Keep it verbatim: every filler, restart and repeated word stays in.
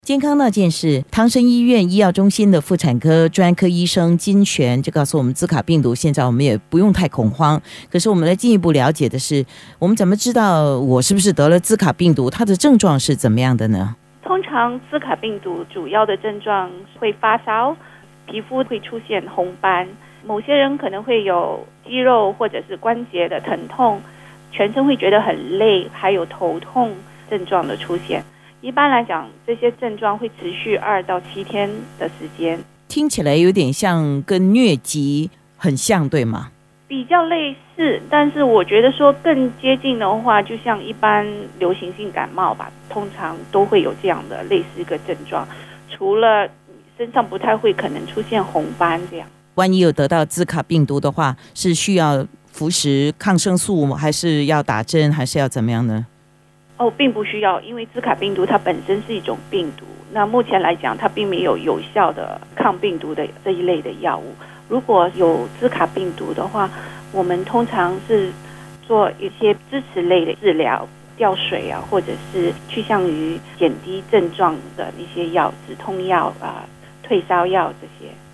健康那件事，汤生医院医药中心的妇产科专科医生金璇就告诉我们，兹卡病毒现在我们也不用太恐慌。可是我们来进一步了解的是，我们怎么知道我是不是得了兹卡病毒？它的症状是怎么样的呢？ 通常兹卡病毒主要的症状会发烧，皮肤会出现红斑，某些人可能会有肌肉或者是关节的疼痛，全身会觉得很累，还有头痛症状的出现。一般来讲，这些症状会持续二到七天的时间。 听起来有点像跟疟疾很像，对吗？ 比较类似，但是我觉得说更接近的话，就像一般流行性感冒吧，通常都会有这样的类似一个症状，除了身上不太会可能出现红斑这样。 万一有得到兹卡病毒的话，是需要服食抗生素，还是要打针，还是要怎么样呢？ 哦，并不需要，因为兹卡病毒它本身是一种病毒，那目前来讲它并没有有效的抗病毒的这一类的药物。如果有兹卡病毒的话，我们通常是做一些支持类的治疗，吊水啊，或者是趋向于减低症状的一些药，止痛药啊、退烧药这些。